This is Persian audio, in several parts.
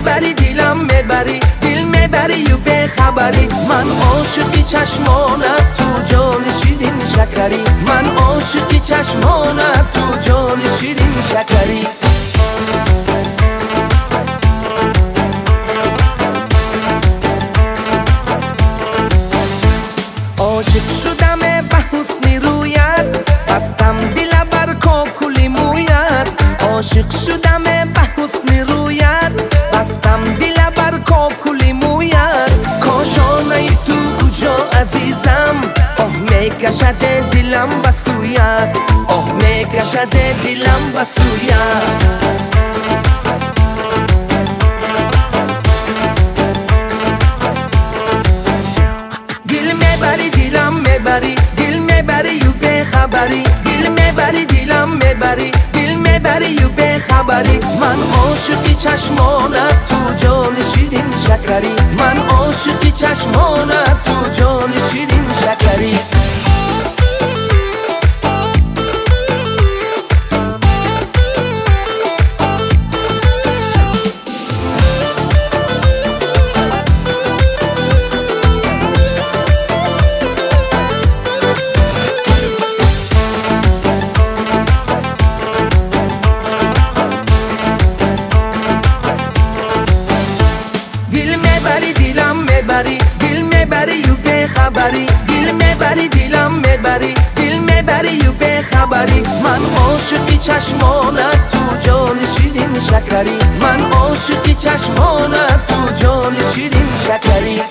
میبری دیلم میبری، دل میبری و به خبری. من عاشقی چشمانت تو جان شیرین شکری، من عاشقی چشمانت تو جان شیرین شکری. عاشق شدم به حسن رویت، بستم دل بر کاکل مویت. عاشق شدم به حسن رویت، بستم دل بر کاکل مویت. کاشانه تو کجا عزیزم، آه میکشد دلم به سویت، آه میکشد دلم به سویت. دل میبری و به خبری، دل میبری دیلم میبری، دل میبری و به خبری. من عاشقی چشمانت تو جان شیرین شکری، من عاشقی چشمانت تو جان شیرین شکری. دل میبری و به خبری، دل میبری دیلم میبری، دل میبری و به خبری. من عاشقی چشمانت تو جان شیرین شکری، من عاشقی چشمانت تو جان شیرین شکری.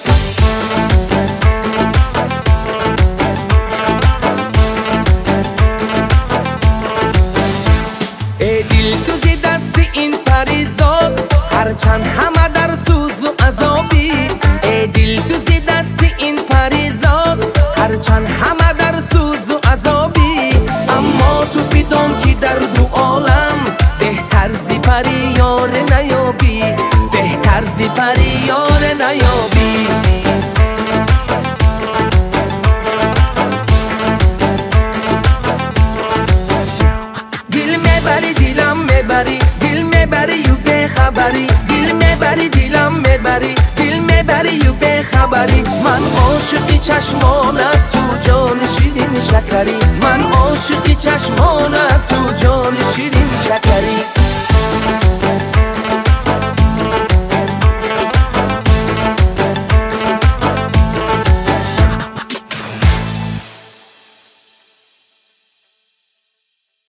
ای دل تو زی دست این پریزاد، هرچند همه در سوز و عذابی. ای دل تو زی دست این پریزاد، هرچند همه در سوز و عذابی. اما تو بدان که در دو عالم، بهتر زی پری یار نیابی، بهتر زی پری یار نیابی. دل میبری دیلم میبری، دل میبری و به خبری، دل میبری دیلم میبری، دل میبری و به خبری. من عاشقی چشمانت تو جان شیرین شکری، من عاشقی چشمانت تو جان شیرین شکری.